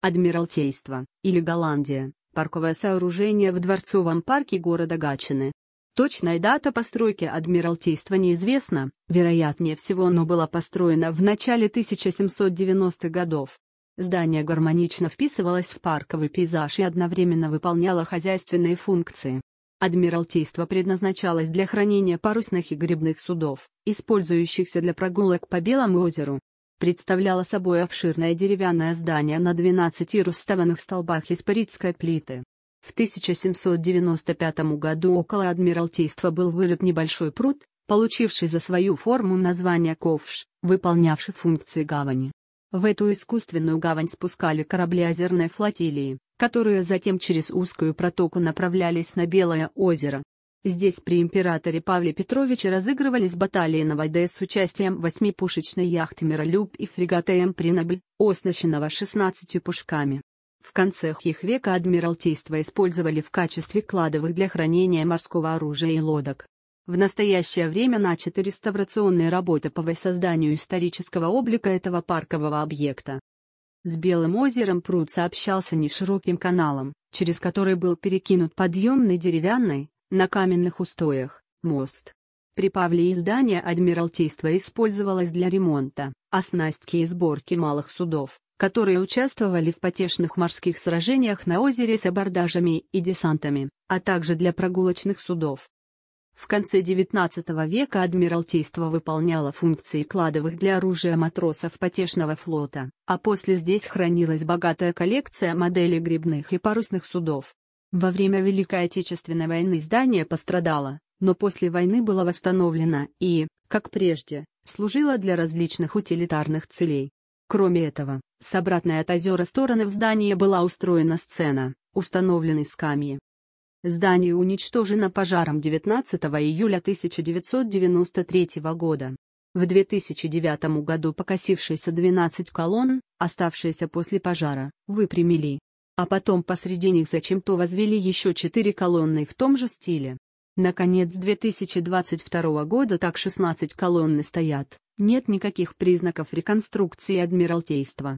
Адмиралтейство, или Голландия, парковое сооружение в Дворцовом парке города Гатчины. Точная дата постройки Адмиралтейства неизвестна, вероятнее всего оно было построено в начале 1790-х годов. Здание гармонично вписывалось в парковый пейзаж и одновременно выполняло хозяйственные функции. Адмиралтейство предназначалось для хранения парусных и гребных судов, использующихся для прогулок по Белому озеру. Представляло собой обширное деревянное здание на 12 рустованных столбах из паритской плиты. В 1795 году около Адмиралтейства был вырыт небольшой пруд, получивший за свою форму название ковш, выполнявший функции гавани. В эту искусственную гавань спускали корабли озерной флотилии, которые затем через узкую протоку направлялись на Белое озеро. Здесь при императоре Павле Петровиче разыгрывались баталии на воде с участием 8-пушечной яхты «Миролюб» и фрегата «Эмпринобль», оснащенного 16 пушками. В конце их века Адмиралтейство использовали в качестве кладовых для хранения морского оружия и лодок. В настоящее время начаты реставрационные работы по воссозданию исторического облика этого паркового объекта. С Белым озером пруд сообщался нешироким каналом, через который был перекинут подъемный деревянный, на каменных устоях, мост. При Павле здание Адмиралтейства использовалось для ремонта, оснастки и сборки малых судов, которые участвовали в потешных морских сражениях на озере с абордажами и десантами, а также для прогулочных судов. В конце XIX века Адмиралтейство выполняло функции кладовых для оружия матросов потешного флота, а после здесь хранилась богатая коллекция моделей гребных и парусных судов. Во время Великой Отечественной войны здание пострадало, но после войны было восстановлено и, как прежде, служило для различных утилитарных целей. Кроме этого, с обратной от озера стороны в здании была устроена сцена, установленной скамьи. Здание уничтожено пожаром 19 июля 1993 года. В 2009 году покосившиеся 12 колонн, оставшиеся после пожара, выпрямили. А потом посреди них зачем-то возвели еще 4 колонны в том же стиле. Наконец 2022 года так 16 колонн стоят, нет никаких признаков реконструкции Адмиралтейства.